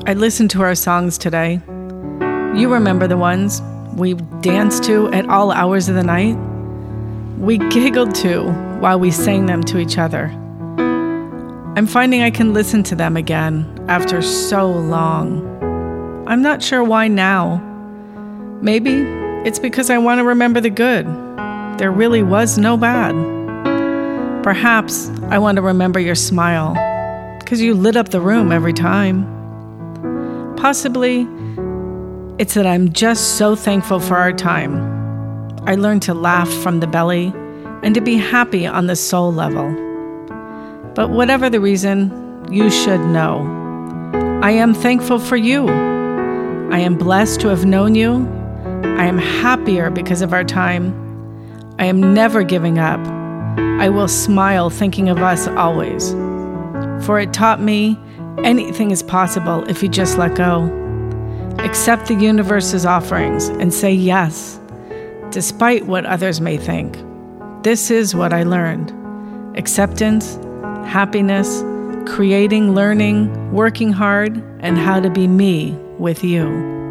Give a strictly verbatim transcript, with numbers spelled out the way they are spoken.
I listened to our songs today. You remember the ones we danced to at all hours of the night? We giggled to while we sang them to each other. I'm finding I can listen to them again after so long. I'm not sure why now. Maybe it's because I want to remember the good. There really was no bad. Perhaps I want to remember your smile, because you lit up the room every time. Possibly it's that I'm just so thankful for our time. I learned to laugh from the belly and to be happy on the soul level. But whatever the reason, you should know. I am thankful for you. I am blessed to have known you. I am happier because of our time. I am never giving up. I will smile thinking of us always. For it taught me anything is possible if you just let go. Accept the universe's offerings and say yes, despite what others may think. This is what I learned. Acceptance, happiness, creating, learning, working hard, and how to be me with you.